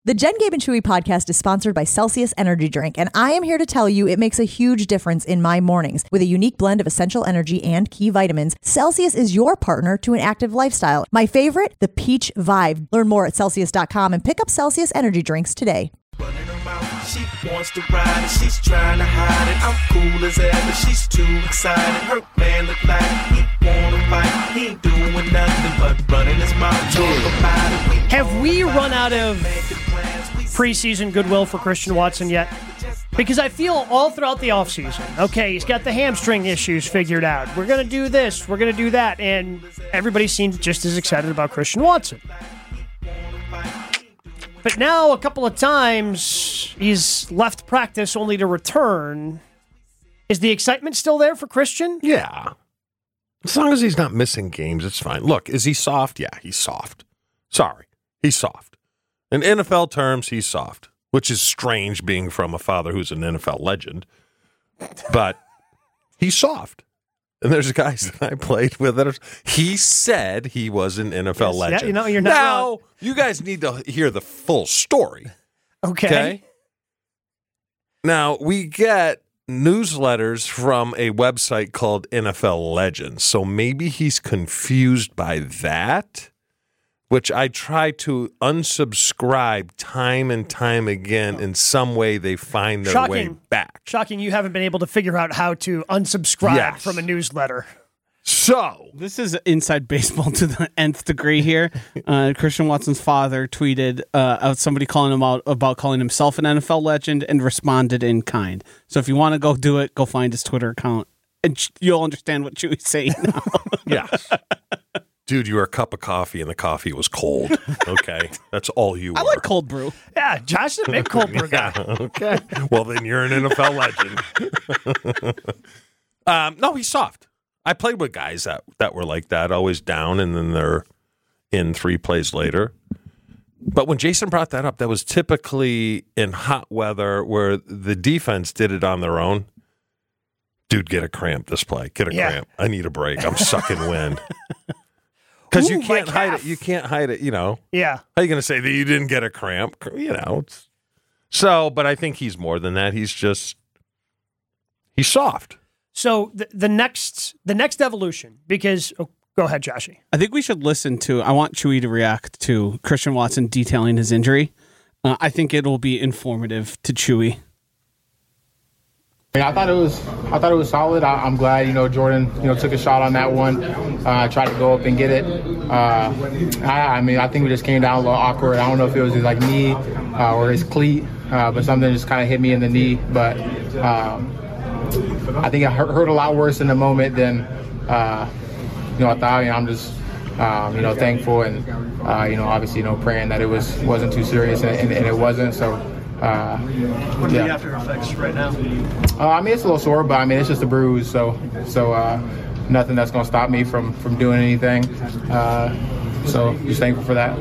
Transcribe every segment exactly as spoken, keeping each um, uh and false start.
The Jen, Gabe, and Chewy podcast is sponsored by Celsius Energy Drink, and I am here to tell you it makes a huge difference in my mornings. With a unique blend of essential energy and key vitamins, Celsius is your partner to an active lifestyle. My favorite, the Peach Vibe. Learn more at Celsius dot com and pick up Celsius Energy Drinks today. She wants to ride and she's trying to hide it. I'm cool as ever, she's too excited. Her man look like he wanna fight. He ain't doing nothing but running his mouth. Talk about it. We Have we run out of preseason goodwill for Christian Watson yet? Because I feel all throughout the offseason, okay, he's got the hamstring issues figured out. We're going to do this, we're going to do that, and everybody seems just as excited about Christian Watson. But now, a couple of times, he's left practice only to return. Is the excitement still there for Christian? Yeah. As long as he's not missing games, it's fine. Look, is he soft? Yeah, he's soft. Sorry, he's soft. In N F L terms, he's soft, which is strange being from a father who's an N F L legend. But he's soft. And there's guys that I played with that are, he said he was an N F L Yes, legend. yeah, you know, you're not now, wrong. you guys need to hear the full story. Okay. Okay. Now, we get newsletters from a website called N F L Legends. So maybe he's confused by that, which I try to unsubscribe time and time again. In some way, they find their Shocking. way back. Shocking you haven't been able to figure out how to unsubscribe Yes. from a newsletter. So, This is inside baseball to the nth degree here. Uh, Christian Watson's father tweeted uh, out somebody calling him out about calling himself an N F L legend and responded in kind. So if you want to go do it, go find his Twitter account, and ch- you'll understand what Chewy's saying now. yes. Dude, you were a cup of coffee and the coffee was cold. Okay. That's all you were. I like cold brew. Yeah, Josh is a big cold brew guy. Okay. Well, then you're an N F L legend. um, no, he's soft. I played with guys that, that were like that, always down, and then they're in three plays later. But when Jason brought that up, that was typically in hot weather where the defense did it on their own. Dude, get a cramp this play. Get a Yeah. cramp. I need a break. I'm sucking wind. Because you Ooh, my can't hide calf. it. You can't hide it, you know. Yeah. How are you going to say that you didn't get a cramp? You know. It's, so, but I think he's more than that. He's just, he's soft. So the, the next the next evolution, because oh, go ahead, Joshy. I think we should listen to, I want Chewy to react to Christian Watson detailing his injury. Uh, I think it'll be informative to Chewy. I, mean, I thought it was, I thought it was solid. I, I'm glad, you know, Jordan, you know, took a shot on that one. Uh, tried to go up and get it. Uh, I, I mean, I think we just came down a little awkward. I don't know if it was his like knee uh, or his cleat, uh, but something just kind of hit me in the knee. But um, I think it hurt, hurt a lot worse in the moment than, uh, you know, I thought. You know, I'm just, um, you know, thankful and, uh, you know, obviously, you know, praying that it was wasn't too serious, and, and, and it wasn't. So. Uh, What are yeah. the after effects right now? Uh, I mean, it's a little sore, but I mean, it's just a bruise, so so uh, nothing that's going to stop me from, from doing anything. Uh, so just thankful for that.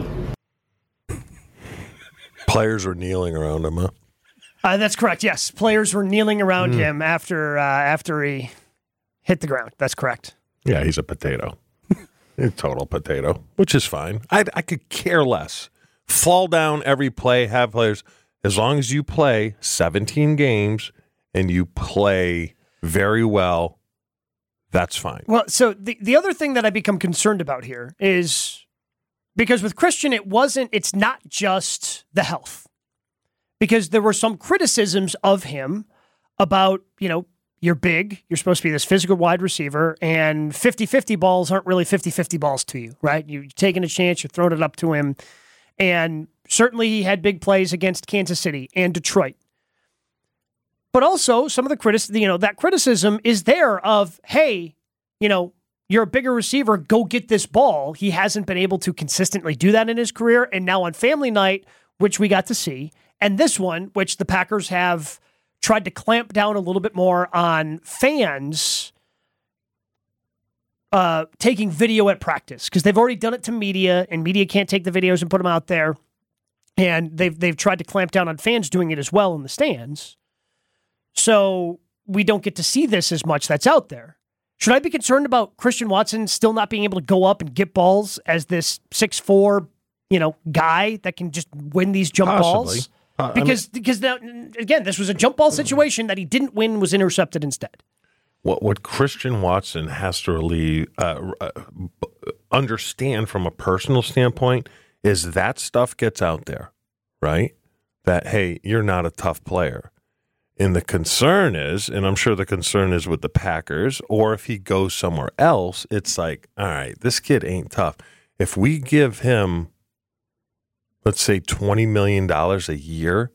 Players were kneeling around him, huh? Uh, that's correct. Yes, players were kneeling around Mm. him after uh, after he hit the ground. That's correct. Yeah, he's a potato. A total potato, which is fine. I I could care less. Fall down every play, have players. As long as you play seventeen games and you play very well, that's fine. Well, so the, the other thing that I become concerned about here is because with Christian, it wasn't, it's not just the health. Because there were some criticisms of him about, you know, you're big, you're supposed to be this physical wide receiver, and fifty-fifty balls aren't really fifty-fifty balls to you, right? You're taking a chance, you're throwing it up to him. And certainly he had big plays against Kansas City and Detroit. But also some of the criticism, you know, that criticism is there of, hey, you know, you're a bigger receiver, go get this ball. He hasn't been able to consistently do that in his career. And now on family night, which we got to see, and this one, which the Packers have tried to clamp down a little bit more on fans uh, taking video at practice, because they've already done it to media, and media can't take the videos and put them out there. And they've they've tried to clamp down on fans doing it as well in the stands. So we don't get to see this as much that's out there. Should I be concerned about Christian Watson still not being able to go up and get balls as this six foot four, you know, guy that can just win these jump Possibly. balls? Uh, Because, I mean, because now, again, this was a jump ball situation that he didn't win, was intercepted instead. what what Christian Watson has to really uh, uh, understand from a personal standpoint is that stuff gets out there, right? That, hey, you're not a tough player. And the concern is, and I'm sure the concern is with the Packers, or if he goes somewhere else, it's like, all right, this kid ain't tough. If we give him, let's say, twenty million dollars a year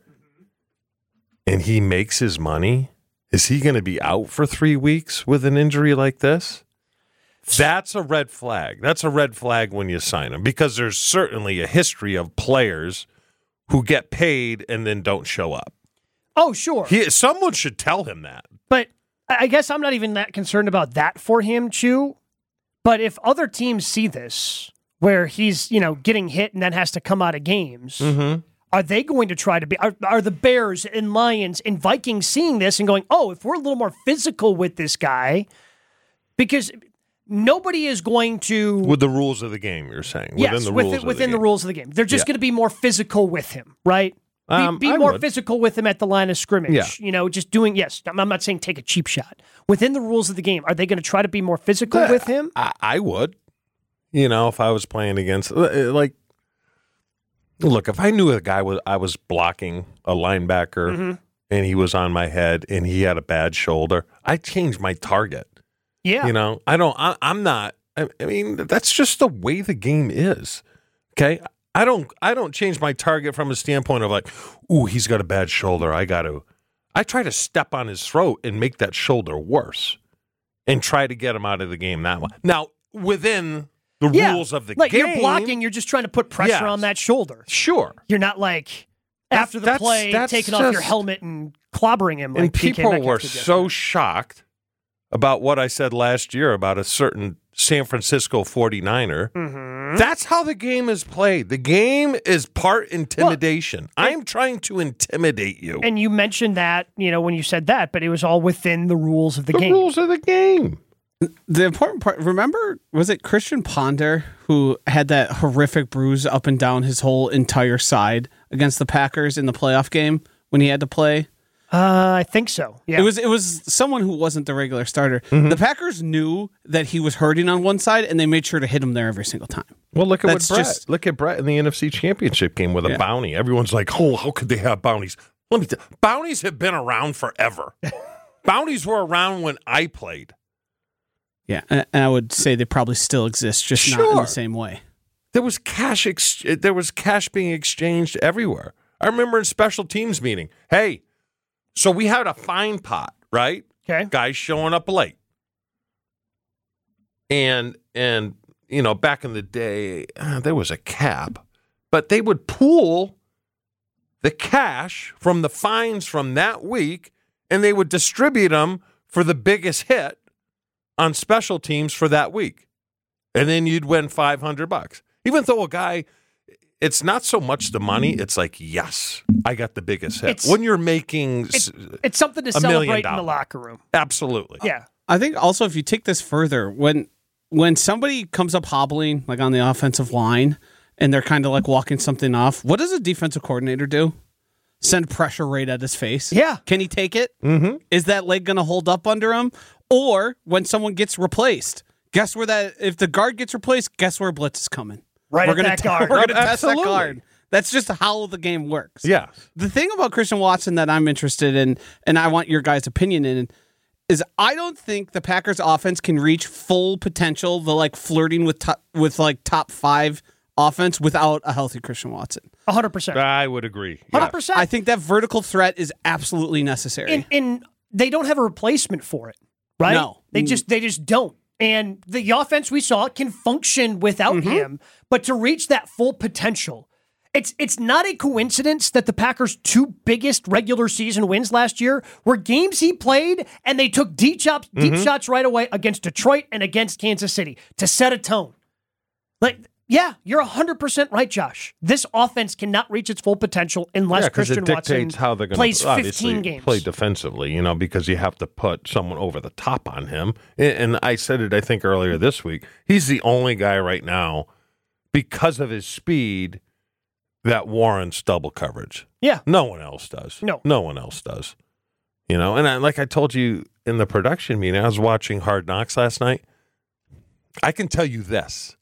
and he makes his money, is he going to be out for three weeks with an injury like this? That's a red flag. That's a red flag when you sign him, because there's certainly a history of players who get paid and then don't show up. Oh, sure. He, someone should tell him that. But I guess I'm not even that concerned about that for him, Chew. But if other teams see this, where he's, you know, getting hit and then has to come out of games, Mm-hmm. are they going to try to be, are, are the Bears and Lions and Vikings seeing this and going, oh, if we're a little more physical with this guy, because nobody is going to. With the rules of the game, you're saying. Yes, within the with rules, it, of within the, the, game. rules of the game. They're just Yeah. going to be more physical with him, right? Be, Um, be I more would. physical with him at the line of scrimmage. Yeah. You know, just doing, yes, I'm I'm not saying take a cheap shot. Within the rules of the game, are they going to try to be more physical Yeah, with him? I, I would. You know, if I was playing against, like, look, if I knew a guy was, I was blocking a linebacker Mm-hmm. and he was on my head and he had a bad shoulder, I'd change my target. Yeah. You know, I don't, I, I'm not, I, I mean, that's just the way the game is. Okay. I don't, I don't change my target from a standpoint of like, ooh, he's got a bad shoulder. I got to, I try to step on his throat and make that shoulder worse and try to get him out of the game that way. Now, within the yeah. rules of the like game. you're blocking, you're just trying to put pressure Yes. on that shoulder. Sure. You're not like That's- after the that's- play that's taking off your just- helmet and clobbering him. Like And P K people Metcalf were did so yesterday. shocked about what I said last year about a certain San Francisco forty-niner. Mm-hmm. That's how the game is played. The game is part intimidation. I'm trying to intimidate you. And you mentioned that, you know, when you said that, but it was all within the rules of the, the game. rules of the game. The important part, remember, was it Christian Ponder who had that horrific bruise up and down his whole entire side against the Packers in the playoff game when he had to play? Uh, I think so. Yeah. It was it was someone who wasn't the regular starter. Mm-hmm. The Packers knew that he was hurting on one side, and they made sure to hit him there every single time. Well, look at That's what Brett. just- Look at Brett in the N F C Championship game with a Yeah. bounty. Everyone's like, "Oh, how could they have bounties?" Let me tell you, bounties have been around forever. Bounties were around when I played. Yeah, and, and I would say they probably still exist, just not in Sure. the same way. There was cash. Ex- there was cash being exchanged everywhere. I remember in special teams meeting. Hey, so we had a fine pot, right? okay. Guys showing up late, and and you know back in the day uh, there was a cap, but they would pool the cash from the fines from that week, and they would distribute them for the biggest hit on special teams for that week, and then you'd win five hundred bucks. Even though a guy, it's not so much the money; it's like, yes, I got the biggest hit. It's- when you're making, It's, it's something to a million celebrate in the dollars. locker room. absolutely, Yeah. I think also if you take this further, when when somebody comes up hobbling, like on the offensive line, and they're kind of like walking something off, what does a defensive coordinator do? Send pressure right at his face. Yeah. Can he take it? Mm-hmm. Is that leg going to hold up under him? Or when someone gets replaced, guess where that, if the guard gets replaced, guess where blitz is coming? Right we're at gonna that t- guard. We're going to test that Absolutely. guard. That's just how the game works. yeah. The thing about Christian Watson that I'm interested in, and I want your guys' opinion in, is I don't think the Packers offense can reach full potential, the like flirting with top, with like top five offense without a healthy Christian Watson. one hundred percent. I would agree. one hundred Yeah. percent. I think that vertical threat is absolutely necessary. And, and they don't have a replacement for it, right? No. They just they just don't. And the offense we saw can function without Mm-hmm. him, but to reach that full potential, it's it's not a coincidence that the Packers' two biggest regular season wins last year were games he played, and they took deep shots, deep Mm-hmm. shots right away against Detroit and against Kansas City to set a tone. Like, yeah, you're one hundred percent right, Josh. This offense cannot reach its full potential unless Yeah, because Christian it Watson dictates how they're going plays to obviously fifteen games. play defensively, you know, because you have to put someone over the top on him. And, and I said it, I think, earlier this week. He's the only guy right now because of his speed that warrants double coverage. Yeah. No one else does. No. No one else does. You know, and I, like I told you in the production meeting, I was watching Hard Knocks last night. I can tell you this.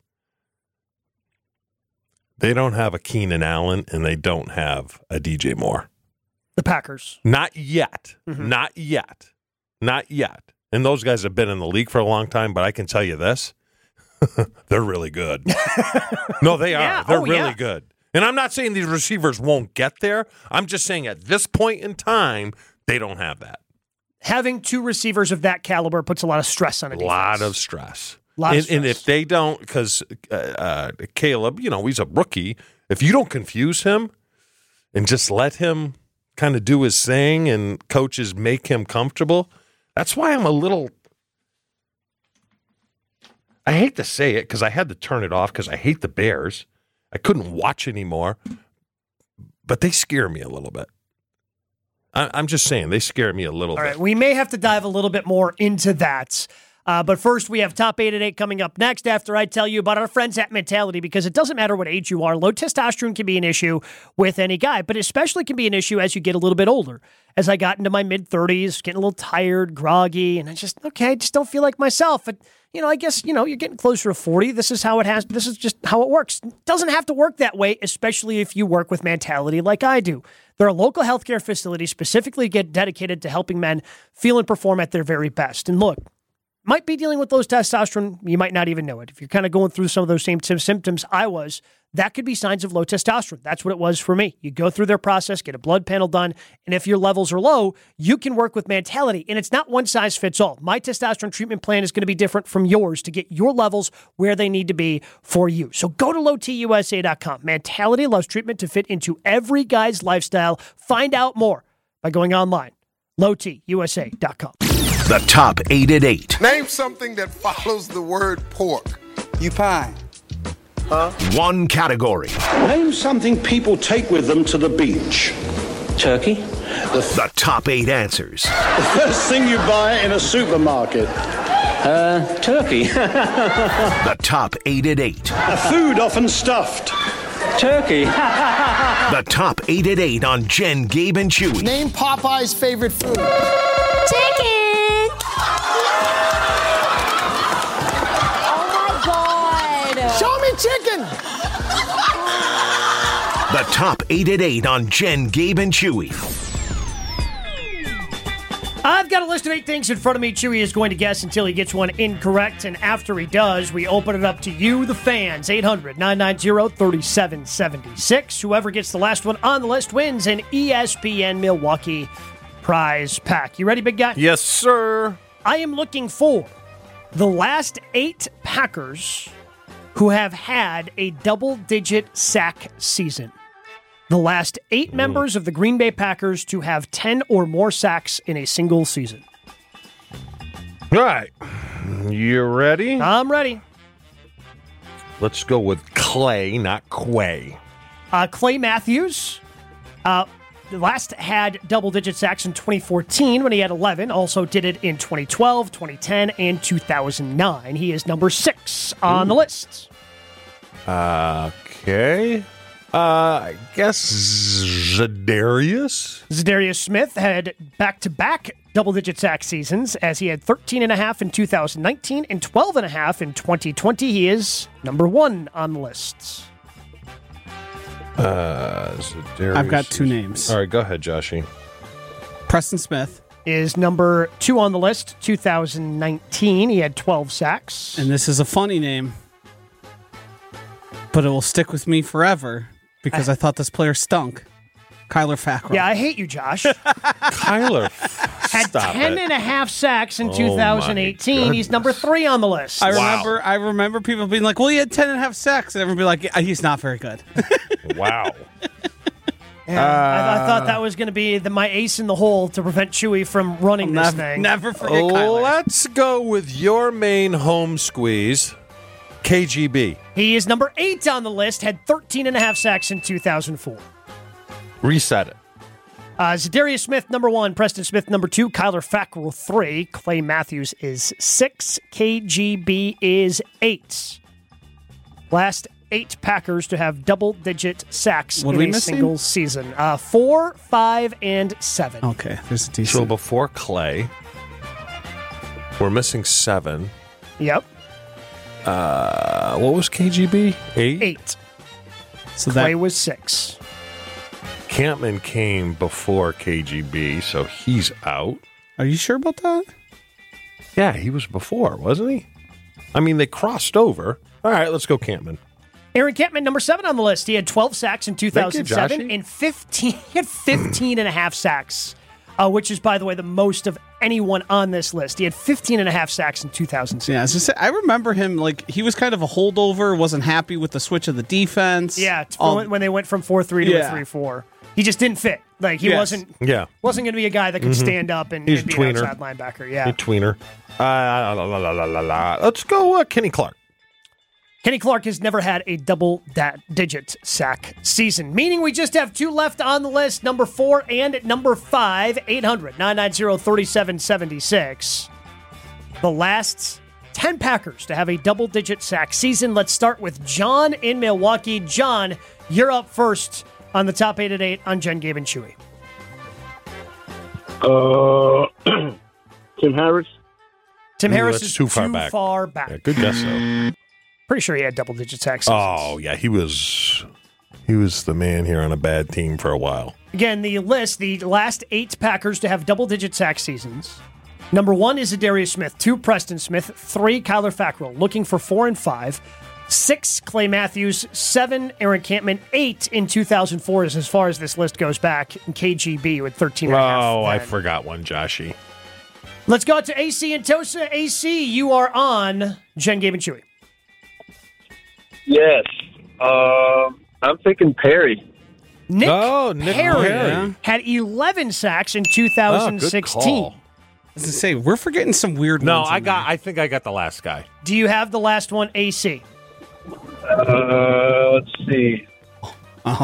They don't have a Keenan Allen and they don't have a D J Moore. The Packers. Not yet. Mm-hmm. Not yet. Not yet. And those guys have been in the league for a long time, but I can tell you this. They're really good. No, they are. Yeah. They're Oh, really yeah. good. And I'm not saying these receivers won't get there. I'm just saying at this point in time, they don't have that. Having two receivers of that caliber puts a lot of stress on a A defense. lot of stress. Lot of and, and stress. if they don't, because uh, uh, Caleb, you know, he's a rookie. If you don't confuse him and just let him kind of do his thing and coaches make him comfortable, that's why I'm a little, I hate to say it because I had to turn it off because I hate the Bears. I couldn't watch anymore, but they scare me a little bit. I, I'm just saying, they scare me a little All bit. right, we may have to dive a little bit more into that. Uh, but first, we have Top eight at eight coming up next after I tell you about our friends at Mentality, because it doesn't matter what age you are. Low testosterone can be an issue with any guy, but especially can be an issue as you get a little bit older. As I got into my mid-thirties, getting a little tired, groggy, and I just, okay, I just don't feel like myself. But, you know, I guess, you know, you're getting closer to forty. This is how it has, this is just how it works. It doesn't have to work that way, especially if you work with Mentality like I do. They're a local healthcare facility specifically get dedicated to helping men feel and perform at their very best. And look, might be dealing with those testosterone. You might not even know it. If you're kind of going through some of those same symptoms I was, that could be signs of low testosterone. That's what it was for me. You go through their process, get a blood panel done, and if your levels are low, you can work with Mentality. And it's not one size fits all. My testosterone treatment plan is going to be different from yours to get your levels where they need to be for you. So go to low t u s a dot com. Mentality allows treatment to fit into every guy's lifestyle. Find out more by going online. low t u s a dot com. The Top eight at eight. Name something that follows the word pork. You pie. One category. Name something people take with them to the beach. Turkey. The, the Top eight answers. The first thing you buy in a supermarket. Uh, turkey. The Top eight at eight. A food often stuffed. Turkey. The Top eight at eight on Jen, Gabe, and Chewy. Name Popeye's favorite food. Chicken. Oh my God. Show me chicken. The Top eight at eight on Jen, Gabe, and Chewy. I've got a list of eight things in front of me. Chewy is going to guess until he gets one incorrect. And after he does, we open it up to you, the fans. eight hundred, nine nine zero, three seven seven six. Whoever gets the last one on the list wins an E S P N Milwaukee prize pack. You ready, big guy? Yes, sir. I am looking for the last eight Packers who have had a double-digit sack season. The last eight members of the Green Bay Packers to have ten or more sacks in a single season. All right. You ready? I'm ready. Let's go with Clay, not Quay. Uh, Clay Matthews uh, last had double-digit sacks in twenty fourteen when he had eleven. Also did it in twenty twelve, twenty ten, and two thousand nine. He is number six on Ooh. the list. Okay. Uh, I guess Zadarius? Zadarius Smith had back-to-back double-digit sack seasons as he had thirteen and a half in two thousand nineteen and twelve and a half in twenty twenty. He is number one on the list. Uh, Zadarius. I've got two names. All right, go ahead, Joshy. Preston Smith is number two on the list, two thousand nineteen. He had twelve sacks. And this is a funny name, but it will stick with me forever because I, I thought this player stunk. Kyler Fackrell. Yeah, I hate you, Josh. Kyler. Had Stop ten it. and a half sacks in Oh, two thousand eighteen. my He's number three on the list. I Wow. remember I remember people being like, well, he had ten and a half sacks. And everyone be like, yeah, he's not very good. Wow. Yeah, I, I thought that was going to be the, my ace in the hole to prevent Chewy from running I'll this never, thing. never forget Kyler. Let's go with your main home squeeze, K G B. He is number eight on the list, had thirteen and a half sacks in two thousand four. Reset it. Uh, Zadarius Smith, number one. Preston Smith, number two. Kyler Fackrell, three. Clay Matthews is six. K G B is eight. Last eight Packers to have double-digit sacks What are in we a missing? single season. Uh, four, five, and seven. Okay, there's a decent. So before Clay, we're missing seven. Yep. Uh, what was K G B? Eight? Eight. So Clay that was six. Campman came before K G B, so he's out. Are you sure about that? Yeah, he was before, wasn't he? I mean, they crossed over. All right, let's go Campman. Aaron Campman, number seven on the list. He had twelve sacks in two thousand seven Thank you, and fifteen. He had fifteen and a half sacks, uh, which is, by the way, the most of anyone on this list. He had fifteen and a half sacks in two thousand seven. Yeah, I, was just say, I remember him like he was kind of a holdover. Wasn't happy with the switch of the defense. Yeah, t- All- when when they went from four three to Yeah. a three four. He just didn't fit. Like, he Yes. wasn't Yeah. wasn't going to be a guy that could Mhm. stand up and, He's and a be an tweener. outside linebacker. Yeah. Hey, tweener. Uh, la, la, la, la, la, la. Let's go uh, Kenny Clark. Kenny Clark has never had a double-digit sack season, meaning we just have two left on the list, number four and number five, eight hundred, nine nine zero, three seven seven six. The last ten Packers to have a double-digit sack season. Let's start with John in Milwaukee. John, you're up first on the top eight at eight on Jen, Gabe, and Chewy. Uh, Tim Harris. Tim Ooh, Harris that's is too far back. far back. Yeah, good guess, though. Pretty sure he had double-digit sack seasons. Oh, yeah, he was he was the man here on a bad team for a while. Again, the list, the last eight Packers to have double-digit sack seasons. Number one is Adarius Smith. Two, Preston Smith. Three, Kyler Fackrell. Looking for four and five. Six, Clay Matthews. Seven, Aaron Campman. Eight in two thousand four is as far as this list goes back. And K G B with thirteen and a half. Oh, I then. forgot one, Joshy. Let's go out to A C and Tosa. A C, you are on Jen, Gabe, and Chewy. Yes. Uh, I'm thinking Perry. Nick, Oh, Nick Perry, Perry. had eleven sacks in two thousand sixteen. Oh, good call. I was gonna say we're forgetting some weird No, ones. in I got. there. I think I got the last guy. Do you have the last one, A C? Uh, let's see. Uh-huh.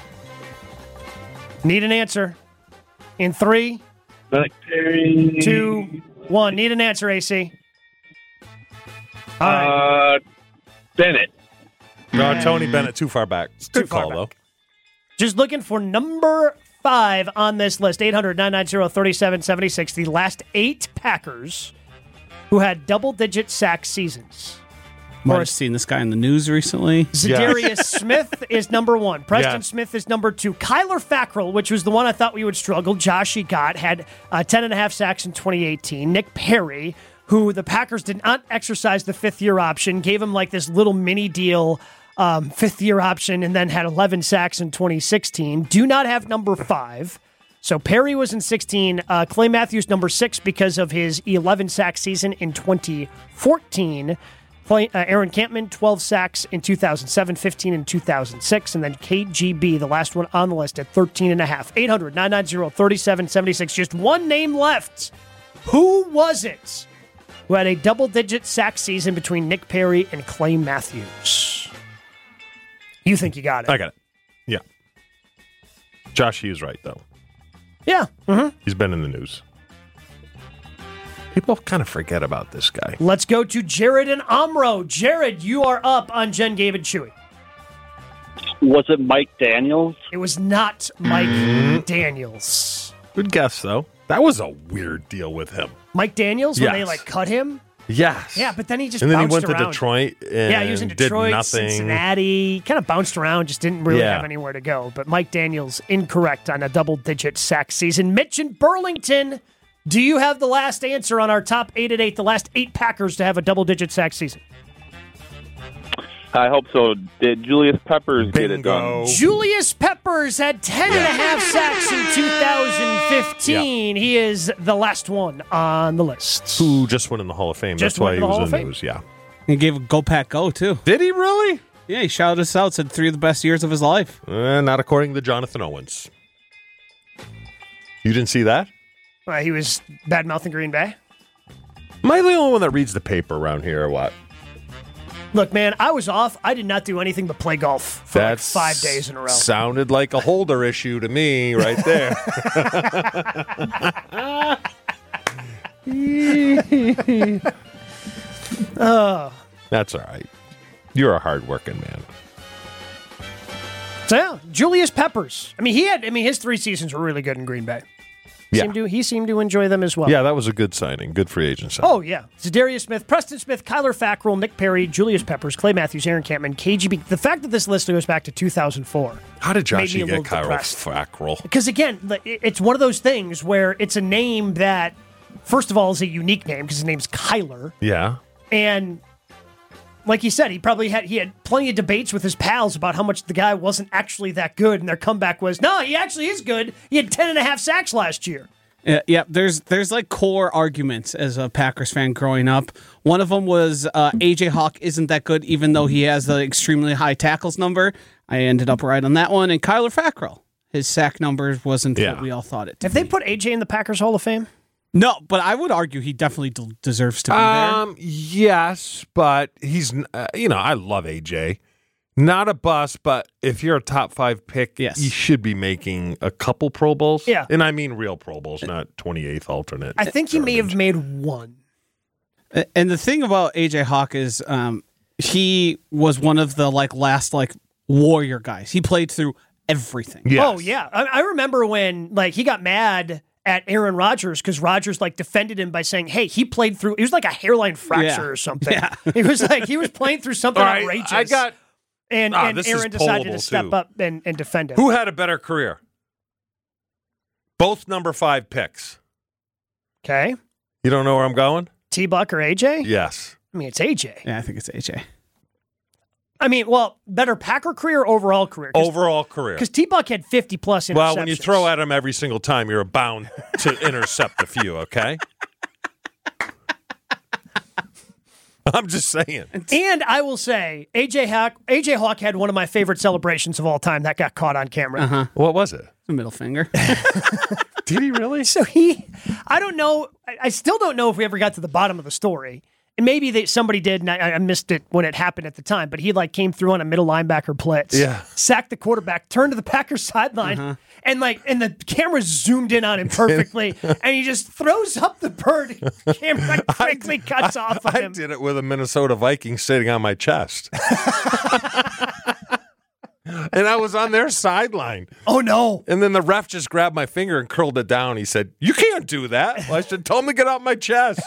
Need an answer. In three, Nick Perry. two, one. Need an answer, A C. All right. Uh, Bennett. No, Tony Bennett, too far back. It's a Too good far call, back. though. Just looking for number five on this list. eight hundred, nine nine zero, three seven seven six. The last eight Packers who had double-digit sack seasons. Might Or have seen this guy in the news recently. Zadarius Smith is number one. Preston Yeah. Smith is number two. Kyler Fackrell, which was the one I thought we would struggle. Joshy got had uh, ten and a half sacks in twenty eighteen. Nick Perry, who the Packers did not exercise the fifth year option, gave him like this little mini deal, um, fifth year option, and then had eleven sacks in twenty sixteen. Do not have number five. So Perry was in sixteen. Uh, Clay Matthews number six because of his eleven sack season in twenty fourteen. Play, uh, Aaron Campman, twelve sacks in two thousand seven, fifteen in two thousand six, and then K G B, the last one on the list, at thirteen and a half. eight hundred, nine nine zero, three seven seven six. Just one name left. Who was it who had a double-digit sack season between Nick Perry and Clay Matthews? You think you got it? I got it. Yeah. Josh, he was right, though. Yeah. Mm-hmm. He's been in the news. People kind of forget about this guy. Let's go to Jared and Amro. Jared, you are up on Jen, Gabe, and Chewy. Was it Mike Daniels? It was not Mike Mm-hmm. Daniels. Good guess, though. That was a weird deal with him. Mike Daniels, when they Yes. like cut him? Yes. Yeah, but then he just and then he bounced went around. to Detroit and yeah, he was in did Detroit, nothing. Cincinnati. Kind of bounced around, just didn't really Yeah. have anywhere to go. But Mike Daniels, incorrect on a double-digit sack season. Mitch in Burlington, do you have the last answer on our top eight at eight, the last eight Packers to have a double-digit sack season? I hope so. Did Julius Peppers get it Bingo. done? Julius Peppers had ten and a half sacks in two thousand fifteen. He is the last one on the list. Who just went in the Hall of Fame. Just That's why went he in the was Hall in of the Fame. news, yeah. He gave a Go Pack Go too. Did he really? Yeah, he shouted us out. Said three of the best years of his life. Uh, not according to Jonathan Owens. You didn't see that? Uh, he was bad-mouthing Green Bay. Am I the only one that reads the paper around here or what? Look, man, I was off. I did not do anything but play golf for like That's five days in a row. Sounded like a holder issue to me right there. Oh. That's all right. You're a hardworking man. So yeah, Julius Peppers. I mean, he had. I mean, his three seasons were really good in Green Bay. He Yeah. seemed to, he seemed to enjoy them as well. Yeah, that was a good signing. Good free agent signing. Oh, yeah. Zadarius Smith, Preston Smith, Kyler Fackrell, Nick Perry, Julius Peppers, Clay Matthews, Aaron Campman, K G B. The fact that this list goes back to two thousand four. How did made Josh me a get little Kyler depressed. Fackrell? Because, again, like, it- it's one of those things where it's a name that, first of all, is a unique name because his name's Kyler. Yeah. And like he said, he probably had he had plenty of debates with his pals about how much the guy wasn't actually that good. And their comeback was, no, he actually is good. He had ten and a half sacks last year. Yeah, yeah, there's there's like core arguments as a Packers fan growing up. One of them was uh, A J Hawk isn't that good, even though he has the extremely high tackles number. I ended up right on that one. And Kyler Fackrell, his sack numbers wasn't Yeah. what we all thought it to Have be. they put A J in the Packers Hall of Fame? No, but I would argue he definitely d- deserves to be Um, yes, but he's, uh, you know, I love A J. Not a bust, but if you're a top five pick, Yes. you should be making a couple Pro Bowls. Yeah. And I mean real Pro Bowls, not twenty-eighth alternate. I think he may have made one. there. And the thing about A J Hawk is um, he was one of the like last like warrior guys. He played through everything. Yes. Oh, yeah. I, I remember when like he got mad at Aaron Rodgers because Rodgers like defended him by saying, hey, he played through, it was like a hairline fracture Yeah. or something. Yeah. It was like he was playing through something All right, outrageous. I got and, Ah, and this is Aaron decided pullable, to step too. up and, and defend him. who had a better career? Both number five picks. Okay. You don't know where I'm going? T Buck or A J? Yes. I mean, it's A J. Yeah, I think it's A J. I mean, well, better Packer career or overall career? Overall career. Because T Buck had fifty plus interceptions. Well, when you throw at him every single time, you're bound to intercept a few, okay? I'm just saying. And I will say, A J Hawk, A J Hawk had one of my favorite celebrations of all time that got caught on camera. Uh huh. What was it? The middle finger. Did he really? So he, I don't know, I, I still don't know if we ever got to the bottom of the story. And maybe they, somebody did, and I, I missed it when it happened at the time. But he like came through on a middle linebacker blitz, Yeah. sacked the quarterback, turned to the Packers sideline, and like, and the camera zoomed in on him perfectly, and he just throws up the bird. Camera quickly cuts off of I him. did it with a Minnesota Viking sitting on my chest. And I was on their sideline. Oh no! And then the ref just grabbed my finger and curled it down. He said, "You can't do that." Well, I said, "Tell him to get out my chest."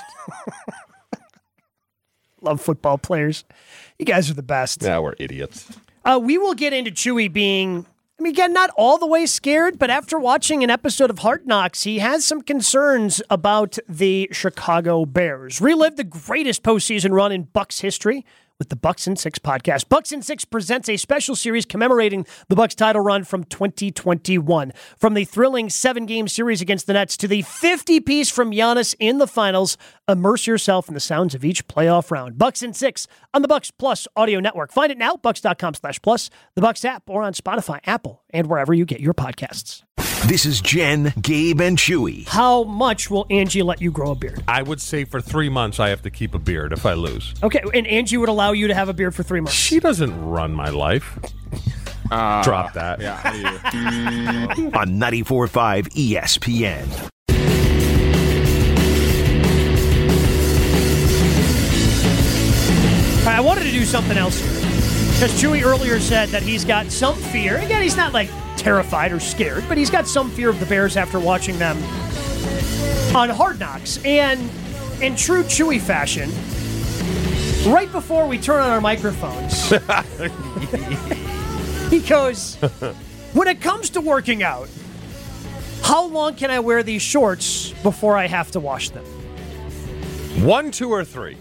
Love football players. You guys are the best. Yeah, we're idiots. Uh, we will get into Chewy being, I mean, again, not all the way scared, but after watching an episode of Hard Knocks, he has some concerns about the Chicago Bears. Relive the greatest postseason run in Bucs history with the Bucks in Six podcast. Bucks in Six presents a special series commemorating the Bucks title run from twenty twenty-one. From the thrilling seven-game series against the Nets to the fifty-piece from Giannis in the finals, immerse yourself in the sounds of each playoff round. Bucks in Six on the Bucks Plus audio network. Find it now, bucks.com slash plus, the Bucks app, or on Spotify, Apple, and wherever you get your podcasts. This is Jen, Gabe, and Chewy. How much will Angie let you grow a beard? I would say for three months I have to keep a beard if I lose. Okay, and Angie would allow you to have a beard for three months. She doesn't run my life. Uh, Drop that. Yeah. How do you? On ninety-four point five E S P N. All right, I wanted to do something else here. Because Chewy earlier said that he's got some fear. Again, he's not like terrified or scared, but he's got some fear of the Bears after watching them on Hard Knocks. And in true Chewy fashion, right before we turn on our microphones, he goes, when it comes to working out, how long can I wear these shorts before I have to wash them? One, two, or three.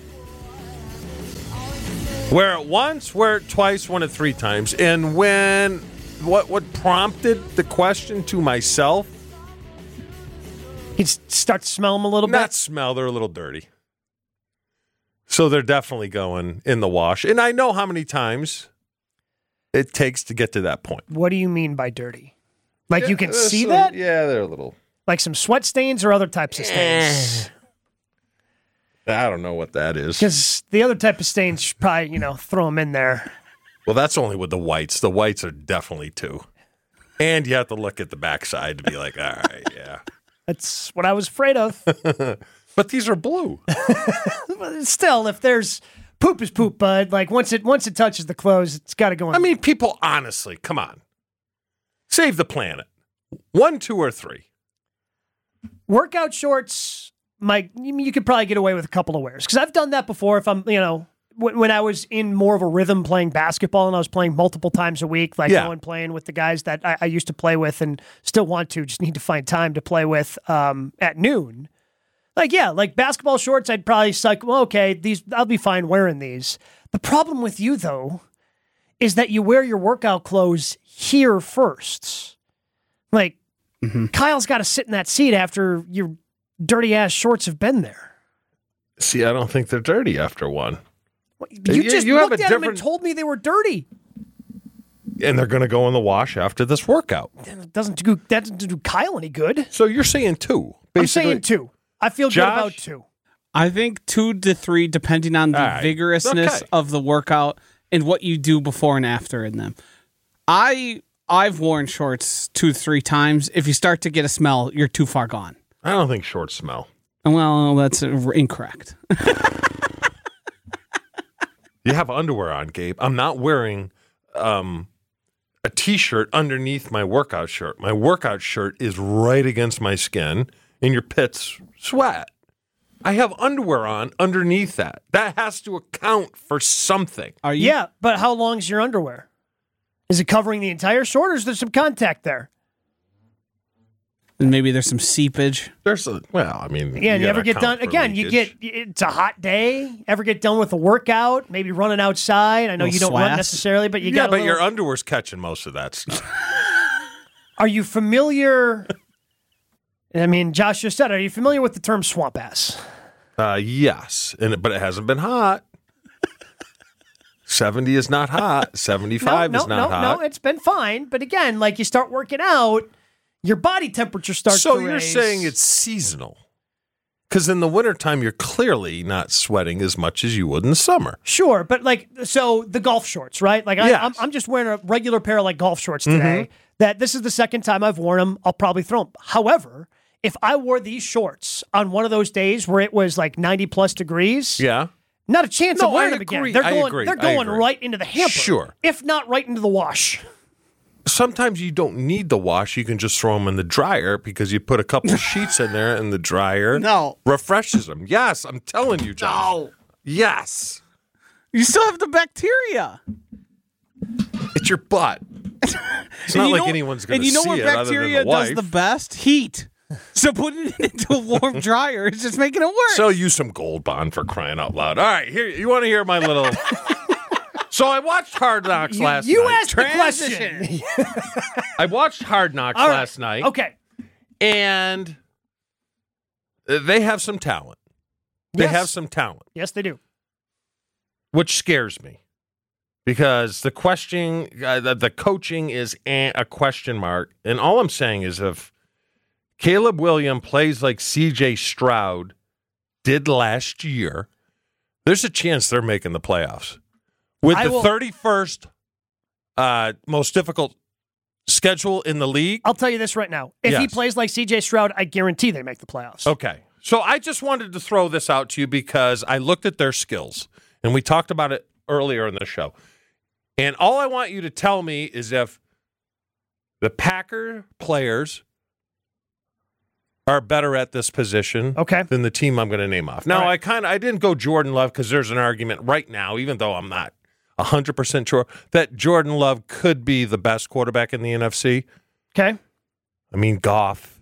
Wear it once, wear it twice, wear it three times. And when what what prompted the question to myself? He'd start to smell them a little Not bit. smell, they're a little dirty. So they're definitely going in the wash. And I know how many times it takes to get to that point. What do you mean by dirty? Like you can Yeah, see so- that? Yeah, they're a little. Like some sweat stains or other types of stains? I don't know what that is. Because the other type of stains, you should probably, you know, throw them in there. Well, that's only with the whites. The whites are definitely two. And you have to look at the backside to be like, all right, yeah. That's what I was afraid of. But these are blue. But still, if there's poop is poop, bud. Like once it once it touches the clothes, it's got to go in. I mean, people, honestly, come on. Save the planet. One, two, or three. Workout shorts, my you could probably get away with a couple of wears because I've done that before. If I'm, you know, when, when I was in more of a rhythm playing basketball and I was playing multiple times a week, like Yeah. going playing with the guys that I, I used to play with and still want to, just need to find time to play with um, at noon. Like, yeah, like basketball shorts, I'd probably suck. Well, okay, these I'll be fine wearing these. The problem with you though is that you wear your workout clothes here first. Like, mm-hmm. Kyle's got to sit in that seat after your dirty ass shorts have been there. See, I don't think they're dirty after one. You, You- just you have looked a at them and different- told me they were dirty. And they're going to go in the wash after this workout. That doesn't do that doesn't do Kyle any good. So you're saying two? I'm Basically. saying two. I feel Josh? good about two. I think two to three, depending on the All right. vigorousness Okay. of the workout and what you do before and after in them. I I've worn shorts two to three times. If you start to get a smell, you're too far gone. I don't think shorts smell. Well, that's uh, incorrect. You have underwear on, Gabe. I'm not wearing um, a T-shirt underneath my workout shirt. My workout shirt is right against my skin, and your pits sweat. I have underwear on underneath that. That has to account for something. Are you? Yeah, but how long is your underwear? Is it covering the entire short or is there some contact there? And maybe there's some seepage. There's a, well, I mean, Yeah, and you ever gotta get done account for again? You leakage. get it's a hot day. Ever get done with a workout? Maybe running outside. I know Little you don't run swass. necessarily, but you yeah, got. a but little, your underwear's catching most of that stuff. Are you familiar? I mean, Josh just said, are you familiar with the term swamp ass? Uh, yes, and it- but it hasn't been hot. seventy is not hot. seventy-five no, is no, not no, hot. no. It's been fine, but again, like you start working out, your body temperature starts So to you're raise. saying it's seasonal. Because in the wintertime, you're clearly not sweating as much as you would in the summer. Sure, but like, so the golf shorts, right? Like, I, Yes. I'm, I'm just wearing a regular pair of like golf shorts today. That this is the second time I've worn them. I'll probably throw them. However, if I wore these shorts on one of those days where it was like ninety plus degrees, Yeah. not a chance No, of wearing I them again. agree. They're I going, agree. they're I going agree. right into the hamper. Sure. if not right into the wash. Sometimes you don't need the wash. You can just throw them in the dryer because you put a couple of sheets in there and the dryer No. refreshes them. Yes, I'm telling you, Josh. No. Yes. You still have the bacteria. It's your butt. It's And not you like know- anyone's going And to you know see what it other than bacteria the does wife. the best? Heat. So putting it into a warm dryer is just making it worse. So use some Gold Bond for crying out loud. All right, here you want to hear my little. So I watched Hard Knocks You, last you night. asked the question. I watched Hard Knocks All right. last night. Okay. And they have some talent. They Yes. have some talent, Yes, they do. which scares me because the question, uh, the, the coaching is a, a question mark. And all I'm saying is if Caleb Williams plays like C J Stroud did last year, there's a chance they're making the playoffs. With I the will- thirty-first uh, most difficult schedule in the league. I'll tell you this right now. If he Yes. plays like C J Stroud, I guarantee they make the playoffs. Okay. So I just wanted to throw this out to you because I looked at their skills and we talked about it earlier in the show. And all I want you to tell me is if the Packer players are better at this position Okay. than the team I'm going to name off. Now, All right. I kind of I didn't go Jordan Love because there's an argument right now, even though I'm not one hundred percent sure, that Jordan Love could be the best quarterback in the N F C. Okay. I mean, Goff.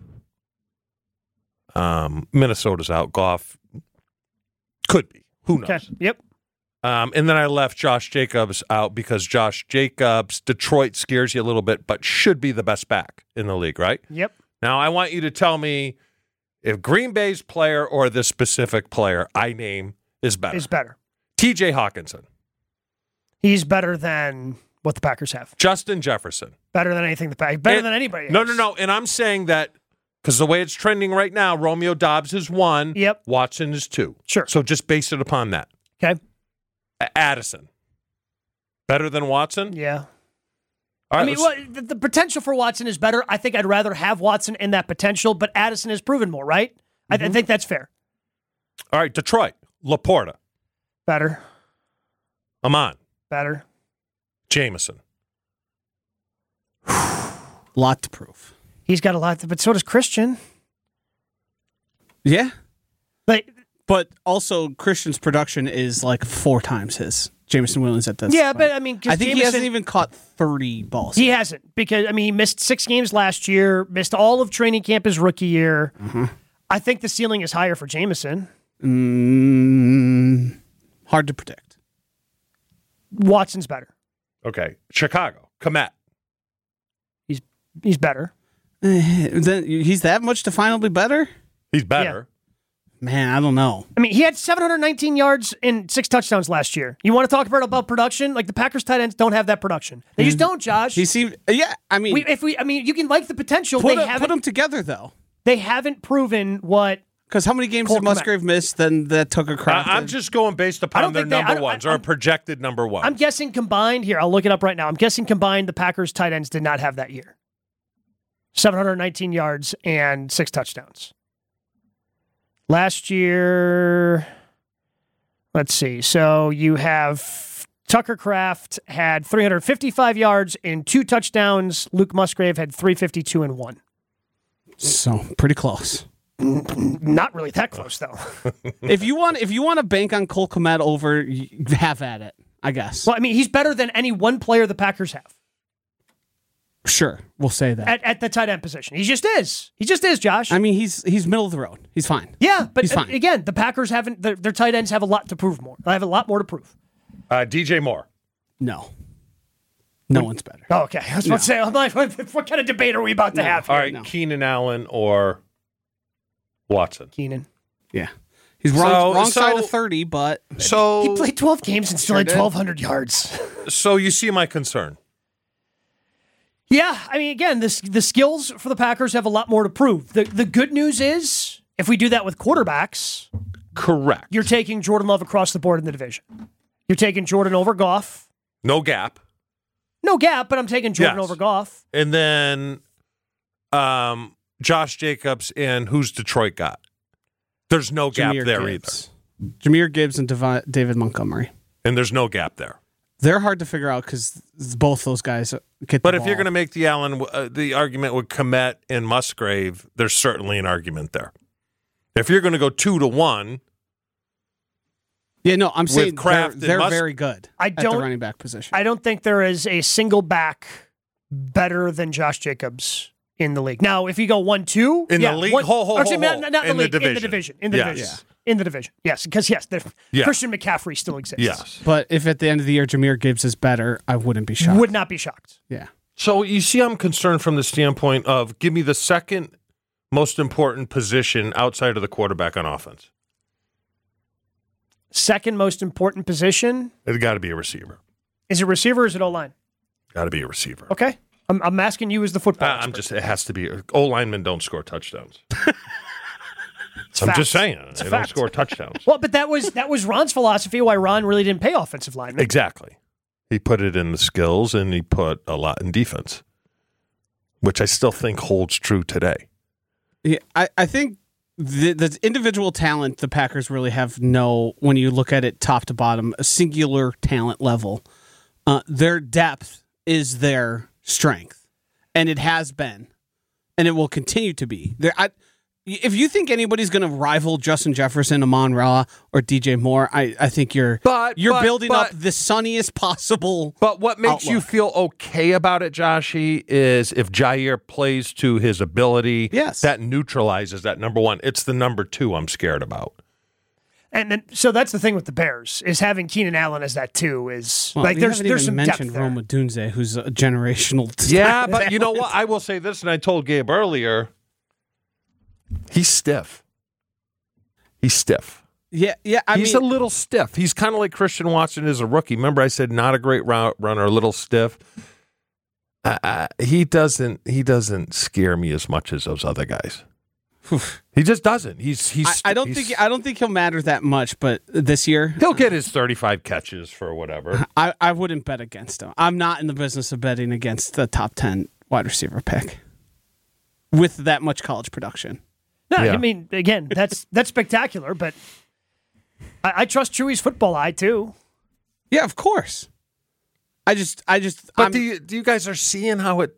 Um, Minnesota's out. Goff could be. Who knows? Okay. Yep. Um, and then I left Josh Jacobs out because Josh Jacobs, Detroit scares you a little bit, but should be the best back in the league, right? Yep. Now, I want you to tell me if Green Bay's player or this specific player I name is better. Is better. T J Hawkinson. He's better than what the Packers have. Justin Jefferson. Better than anything the Packers. Better And- than anybody. No, else. no, no. And I'm saying that because the way it's trending right now, Romeo Dobbs is one. Yep. Watson is two. Sure. So just base it upon that. Okay. A- Addison. Better than Watson? Yeah. All right, I mean, let's- well, the, the potential for Watson is better. I think I'd rather have Watson in that potential, but Addison has proven more, right? I, Mm-hmm. I think that's fair. all right, Detroit. Laporta. Better. Amon. Better. Jameson. lot to prove. He's got a lot, to, but so does Christian. Yeah. But, but also, Christian's production is like four times his. Jameson Williams at this Yeah, point. but I mean... I think Jameson, he hasn't even caught thirty balls. He hasn't, because, I mean, he missed six games last year, missed all of training camp his rookie year. Mm-hmm. I think the ceiling is higher for Jameson. Mm, hard to predict. Watson's better. Okay. Chicago. Komet. He's he's better. Then he's that much definably better? He's better. Yeah. Man, I don't know. I mean, he had seven hundred nineteen yards and six touchdowns last year. You want to talk about, about production? Like, the Packers tight ends don't have that production. They just don't, Josh. He seemed, yeah, I mean... We, if we, I mean, you can like the potential. Put, they a, put them together, though. They haven't proven what... Because how many games Cole did Musgrave miss then that took a crowd? Uh, I'm just going based upon their they, number ones, I, or projected number ones. I'm guessing combined, here, I'll look it up right now. I'm guessing combined, the Packers tight ends did not have that year. seven hundred nineteen yards and six touchdowns. Last year, let's see. So you have Tucker Kraft had three hundred fifty-five yards and two touchdowns. Luke Musgrave had three fifty-two and one. So pretty close. Not really that close, though. if you want, if you want to bank on Cole Kmet over, have at it. I guess. Well, I mean, he's better than any one player the Packers have. Sure, we'll say that. At, at the tight end position. He just is. He just is, Josh. I mean, he's he's middle of the road. He's fine. Yeah, but he's fine. again, the Packers haven't, their, their tight ends have a lot to prove more. They have a lot more to prove. Uh, D J Moore. No. No one's better. Oh, okay. I was about No. to say, I'm like, what, what kind of debate are we about to No. have here? All right, No. Keenan Allen or Watson. Keenan. Yeah. He's wrong, So- wrong so- side of thirty, but So He played twelve games and still Sure had did. twelve hundred yards. So you see my concern. Yeah, I mean, again, this, the skills for the Packers have a lot more to prove. The, the good news is, if we do that with quarterbacks, Correct. you're taking Jordan Love across the board in the division. You're taking Jordan over Goff. No gap. No gap, but I'm taking Jordan Yes. over Goff. And then um, Josh Jacobs and who's Detroit got? There's no gap Jahmyr there Gibbs. Jahmyr Gibbs and Devi- David Montgomery. either. And there's no gap there. They're hard to figure out because both those guys get. But the if you're ball. going to make the Allen, uh, the argument with Komet and Musgrave, there's certainly an argument there. If you're going to go two to one, yeah, no, I'm saying they're, Kraft and they're Mus- very good. I at the don't- running back position. I don't think there is a single back better than Josh Jacobs in the league. Now, if you go one two In the yeah, league? one, Ho, ho, or actually, ho, not, ho. not in the In the league, in the division. division, in the Yes. division, in the division. Yes, because yes, the, Yeah. Christian McCaffrey still exists. yes. But if at the end of the year Jahmyr Gibbs is better, I wouldn't be shocked. Would not be shocked. Yeah. So you see, I'm concerned from the standpoint of give me the second most important position outside of the quarterback on offense. Second most important position It's got to be a receiver. is it receiver or is it O line? Got to be a receiver. Okay, I'm, I'm asking you as the football. Uh, I'm expert. just. It has to be. O linemen don't score touchdowns. It's I'm fact. just saying It's a they don't fact. score touchdowns. Well, but that was that was Ron's philosophy. Why Ron really didn't pay offensive linemen. Exactly. He put it in the skills, and he put a lot in defense, which I still think holds true today. Yeah, I, I think the, the individual talent the Packers really have no, when you look at it top to bottom, a singular talent level. Uh, their depth is their strength, and it has been, and it will continue to be. There, I, if you think anybody's going to rival Justin Jefferson, Amon Ra, or D J Moore, I, I think you're But you're but, building but, up the sunniest possible. But what makes you outlook. feel okay about it, Joshy, is if Jair plays to his ability. Yes. That neutralizes that number one. It's the number two I'm scared about. And then, so that's the thing with the Bears is having Keenan Allen as that too is Well, like we there's haven't there's even some mentioned depth there. Roma Dunze, who's a generational. Yeah, but you know what? I will say this, and I told Gabe earlier. He's stiff. He's stiff. Yeah, yeah. I He's mean, a little stiff. He's kind of like Christian Watson as a rookie. Remember, I said not a great route runner, a little stiff. Uh, uh, he doesn't. He doesn't scare me as much as those other guys. He just doesn't. He's. He's. I, I don't he's, think I don't think he'll matter that much, but this year he'll get his thirty-five catches for whatever. I, I wouldn't bet against him. I'm not in the business of betting against the top ten wide receiver pick with that much college production. No, Yeah. I mean again, that's that's spectacular, but I, I trust Chewy's football eye too. Yeah, of course. I just, I just. But I'm- do you, do you guys are seeing how it, it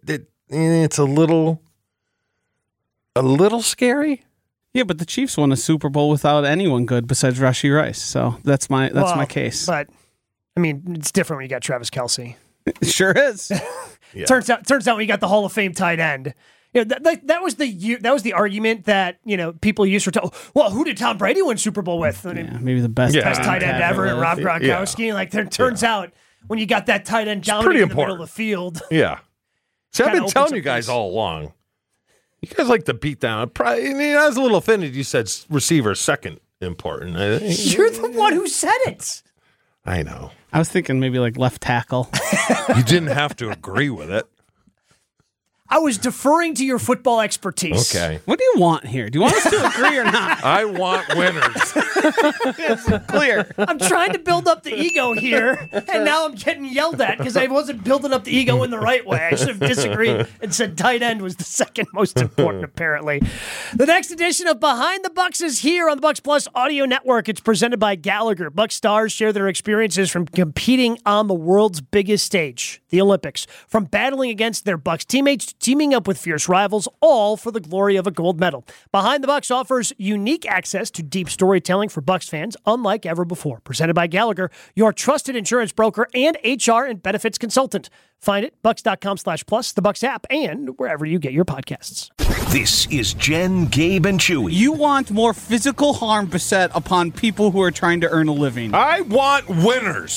eh, it's a little, a little scary. Yeah, but the Chiefs won a Super Bowl without anyone good besides Rashee Rice. So that's my that's Well, my case. But I mean, it's different when you got Travis Kelce. It sure is. Yeah. Turns out, turns out, when you got the Hall of Fame tight end. You know, that, that, that was the year, that was the argument that you know people used for. To, well, who did Tom Brady win Super Bowl with? I mean, Yeah, maybe the best, Yeah. best tight end ever, and Rob Gronkowski. Yeah. Like, there turns out when you got that tight end pretty dominating in the middle important. of the field. Yeah. See, I've Kinda been telling opens you up guys things. all along. You guys like to beat down. Probably, I mean, I was a little offended. You said receiver second important. I, You're the one who said it. I know. I was thinking maybe like left tackle. You didn't have to agree with it. I was deferring to your football expertise. Okay. What do you want here? Do you want us to agree or not? I want winners. It's clear. I'm trying to build up the ego here, and now I'm getting yelled at because I wasn't building up the ego in the right way. I should have disagreed and said tight end was the second most important, apparently. The next edition of Behind the Bucks is here on the Bucks Plus Audio Network. It's presented by Gallagher. Bucks stars share their experiences from competing on the world's biggest stage, the Olympics, from battling against their Bucks teammates to teaming up with fierce rivals, all for the glory of a gold medal. Behind the Bucks offers unique access to deep storytelling for Bucks fans, unlike ever before. Presented by Gallagher, your trusted insurance broker and H R and benefits consultant. Find it, bucks.com slash plus, the Bucks app, and wherever you get your podcasts. This is Jen, Gabe, and Chewy. You want more physical harm beset upon people who are trying to earn a living. I want winners.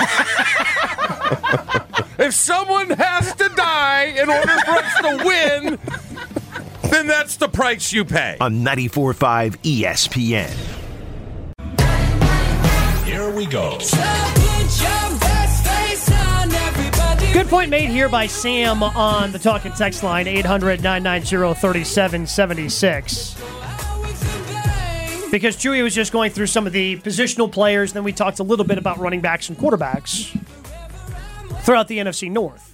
If someone has to die in order for us to win, then that's the price you pay. On ninety-four point five E S P N. Here we go. Good point made here by Sam on the talk and text line, eight hundred, nine nine zero, three seven seven six. Because Chewy was just going through some of the positional players, then we talked a little bit about running backs and quarterbacks throughout the N F C North.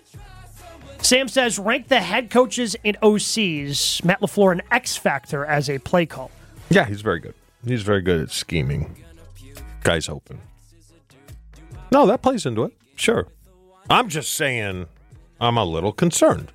Sam says, rank the head coaches and O Cs, Matt LaFleur an X factor as a play call. Yeah, he's very good. He's very good at scheming. Guy's open. No, that plays into it. Sure. I'm just saying I'm a little concerned,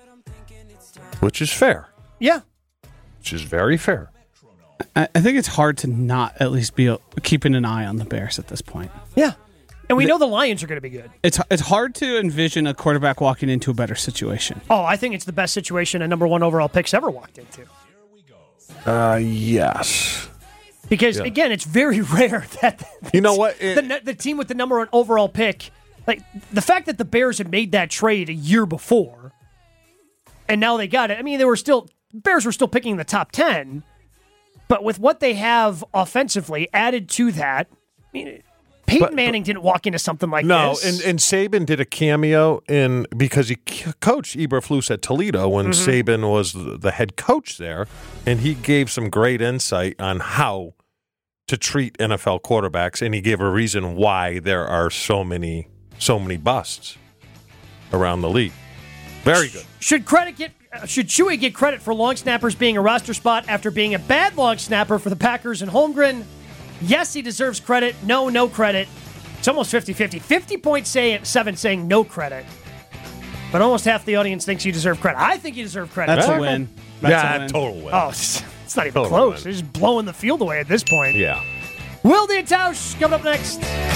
which is fair. Yeah. Which is very fair. I, I think it's hard to not at least be a, keeping an eye on the Bears at this point. Yeah. And we know the Lions are going to be good. It's it's hard to envision a quarterback walking into a better situation. Oh, I think it's the best situation a number one overall pick's ever walked into. Uh, yes. Because, Yeah. again, it's very rare that You know what? the, It- the team with the number one overall pick, like the fact that the Bears had made that trade a year before, and now they got it. I mean, they were still Bears were still picking the top ten, but with what they have offensively added to that, I mean, Peyton But- Manning didn't walk into something like No, this. and, and Saban did a cameo in because he c- coached Eberflus at Toledo when Mm-hmm. Saban was the, the head coach there, and he gave some great insight on how to treat N F L quarterbacks, and he gave a reason why there are so many so many busts around the league. Very good. Should credit get uh, should Chewy get credit for long snappers being a roster spot after being a bad long snapper for the Packers and Holmgren? Yes, he deserves credit. No, no credit. It's almost fifty-fifty. fifty point seven saying no credit. But almost half the audience thinks you deserve credit. I think you deserve credit. That's a Okay. win. That's yeah, a win. total win. Oh, it's, it's not even Total close. win. They're just blowing the field away at this point. Yeah. Wilde and Tausch coming up next.